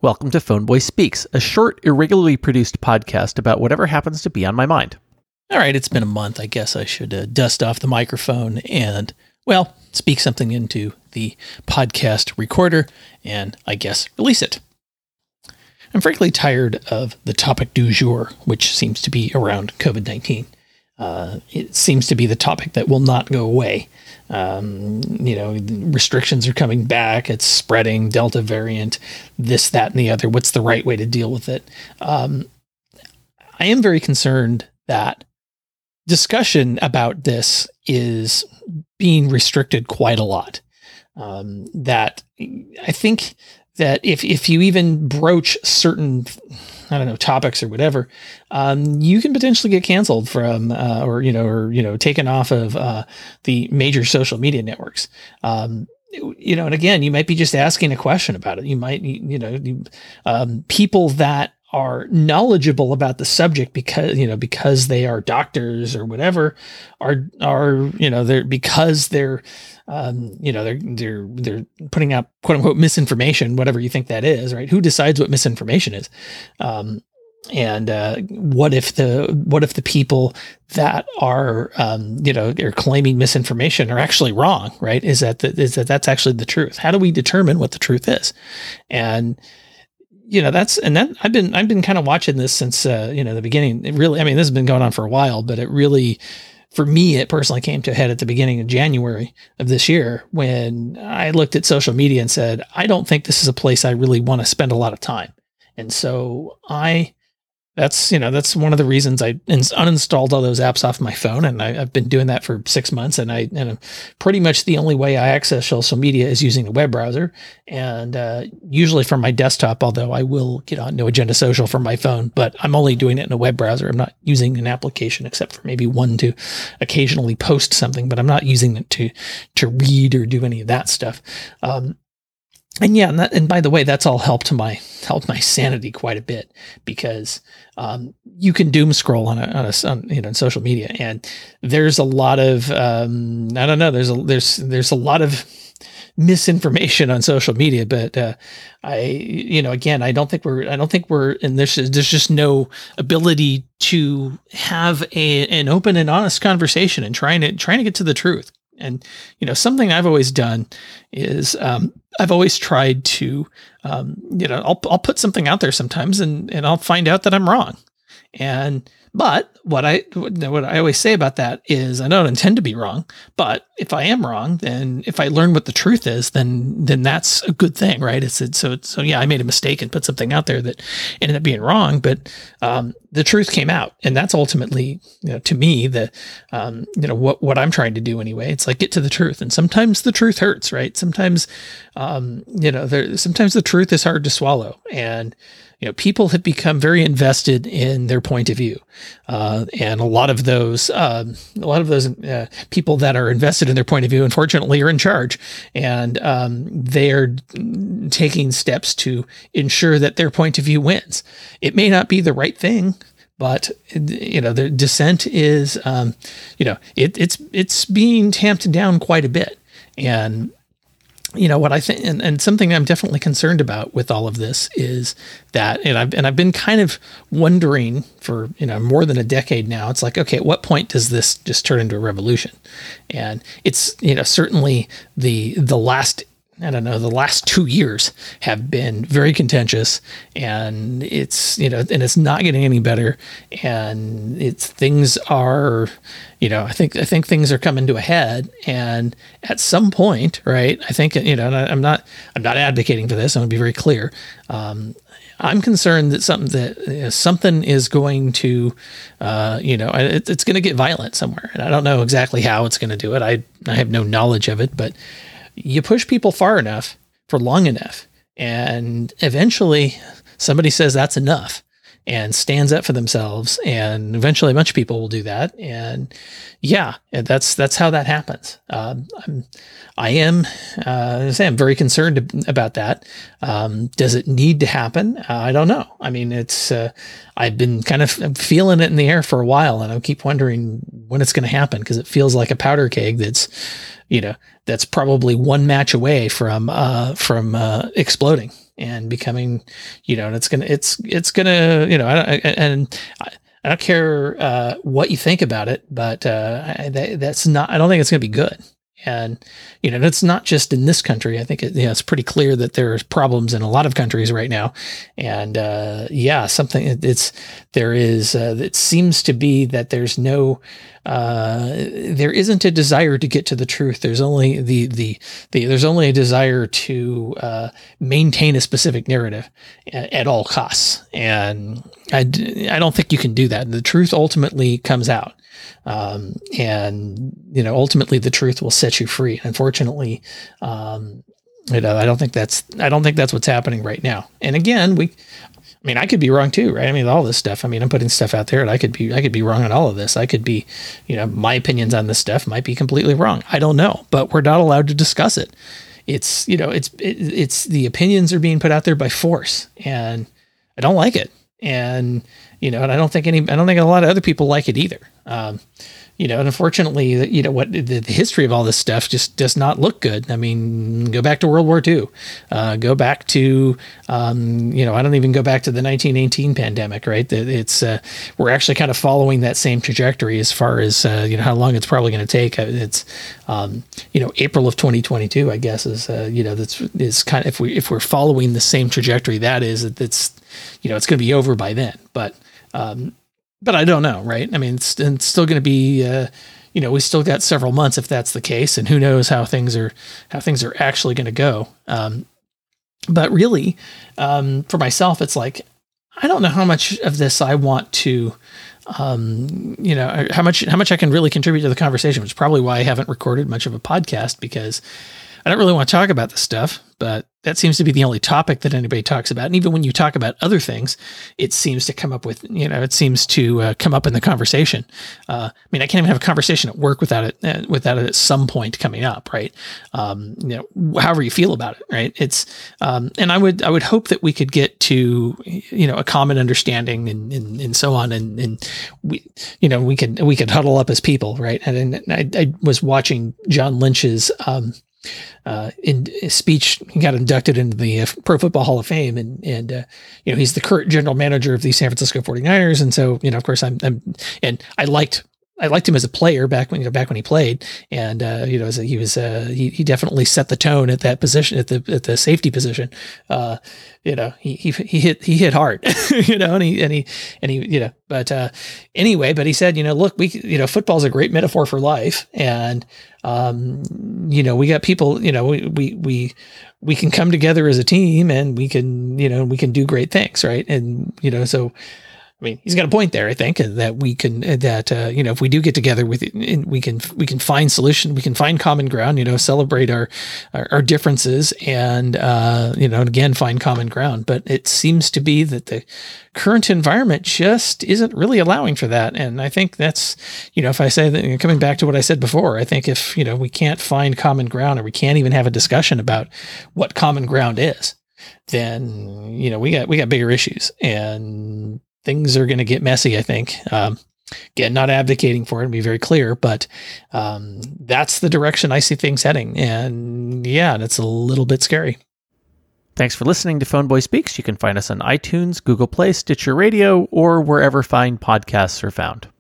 Welcome to Phoneboy Speaks, a short, irregularly produced podcast about whatever happens to be on my mind. All right, it's been a month. I guess I should dust off the microphone and, well, speak something into the podcast recorder and, I guess, release it. I'm frankly tired of the topic du jour, which seems to be around COVID-19. It seems to be the topic that will not go away. Restrictions are coming back. It's spreading, Delta variant, this, that, and the other. What's the right way to deal with it? I am very concerned that discussion about this is being restricted quite a lot. That I think that if you even broach certain, topics or whatever, you can potentially get canceled from, or taken off of the major social media networks. And again, you might be just asking a question about it. You might, people that are knowledgeable about the subject because they are doctors or whatever they're putting out quote unquote misinformation, whatever you think that is, right? Who decides what misinformation is? What if the people that are claiming misinformation are actually wrong, right? Is that's actually the truth? How do we determine what the truth is? And I've been kind of watching this since, the beginning. It really, this has been going on for a while, but it really, for me, it personally came to a head at the beginning of January of this year when I looked at social media and said, I don't think this is a place I really want to spend a lot of time. And so that's one of the reasons I uninstalled all those apps off my phone. And I've been doing that for 6 months. And pretty much the only way I access social media is using a web browser, and usually from my desktop, although I will get on No Agenda Social from my phone, but I'm only doing it in a web browser. I'm not using an application except for maybe one to occasionally post something, but I'm not using it to read or do any of that stuff. And by the way, that's all helped my sanity quite a bit, because you can doom scroll on social media, and there's a lot of there's a lot of misinformation on social media. But I don't think we're and there's just no ability to have an open and honest conversation and trying to get to the truth. And, something I've always done is, I've always tried to, I'll put something out there sometimes and I'll find out that I'm wrong. But what I always say about that is I don't intend to be wrong, but if I am wrong, then if I learn what the truth is, then that's a good thing, right? So I made a mistake and put something out there that ended up being wrong, but the truth came out, and that's ultimately, to me, what I'm trying to do anyway. It's like, get to the truth, and sometimes the truth hurts, right? Sometimes, sometimes the truth is hard to swallow, and people have become very invested in their point of view, and a lot of those people that are invested in their point of view, unfortunately, are in charge, and they are taking steps to ensure that their point of view wins. It may not be the right thing, but the dissent is, it's being tamped down quite a bit, and. What I think, and something I'm definitely concerned about with all of this is that, and I've been kind of wondering for, more than a decade now. It's like, okay, at what point does this just turn into a revolution? And it's, certainly the last 2 years have been very contentious, and it's, and it's not getting any better. And things are, I think things are coming to a head, and at some point, right, I think, and I'm not advocating for this. I want to be very clear. I'm concerned that something is going to, it's going to get violent somewhere, and I don't know exactly how it's going to do it. I have no knowledge of it, but you push people far enough for long enough, and eventually somebody says that's enough and stands up for themselves, and eventually a bunch of people will do that. And that's how that happens. I'm very concerned about that. Does it need to happen? I don't know. It's, I've been kind of feeling it in the air for a while, and I keep wondering when it's going to happen, because it feels like a powder keg that's probably one match away from exploding. and becoming, and it's gonna, I don't care what you think about it, but that's not. I don't think it's gonna be good. And, it's not just in this country. I think it's pretty clear that there's problems in a lot of countries right now. And, it seems to be that there's there isn't a desire to get to the truth. There's only there's only a desire to, maintain a specific narrative at all costs. And I don't think you can do that. The truth ultimately comes out. Ultimately the truth will set you free. Unfortunately, I don't think that's what's happening right now. And again, I could be wrong too, right? All this stuff, I'm putting stuff out there and I could be wrong on all of this. I could be, my opinions on this stuff might be completely wrong. I don't know, but we're not allowed to discuss it. It's the opinions are being put out there by force, and I don't like it. And, and I don't think a lot of other people like it either. And unfortunately, the history of all this stuff just does not look good. Go back to World War II, go back to, I don't even go back to the 1918 pandemic, right? We're actually kind of following that same trajectory as far as, how long it's probably going to take. It's, April of 2022, I guess is kind of, if we're following the same trajectory, it's going to be over by then, but I don't know, right? It's still going to be, we still got several months if that's the case, and who knows how things are actually going to go. But really, for myself, it's like, I don't know how much of this I want to, how much I can really contribute to the conversation, which is probably why I haven't recorded much of a podcast, because I don't really want to talk about this stuff, but that seems to be the only topic that anybody talks about. And even when you talk about other things, it seems to come up with, come up in the conversation. I can't even have a conversation at work without it at some point coming up, right? However you feel about it, right? It's, and I would hope that we could get to, a common understanding and so on. And we could huddle up as people, right? And I was watching John Lynch's, in his speech. He got inducted into the Pro Football Hall of Fame, and he's the current general manager of the San Francisco 49ers. And so, of course I liked him as a player back when he played, and he definitely set the tone at that position, at the safety position. He hit hard, but he said, look, football's a great metaphor for life, and we got people, we can come together as a team, and we can do great things, right? And so. He's got a point there, I think, that we can, if we do get together we can find solution, we can find common ground, celebrate our differences and, again, find common ground. But it seems to be that the current environment just isn't really allowing for that. And I think that's, if I say that, coming back to what I said before, I think if, we can't find common ground, or we can't even have a discussion about what common ground is, then, we got bigger issues, and things are going to get messy, I think. Again, not advocating for it, to be very clear, but that's the direction I see things heading. And yeah, it's a little bit scary. Thanks for listening to Phone Boy Speaks. You can find us on iTunes, Google Play, Stitcher Radio, or wherever fine podcasts are found.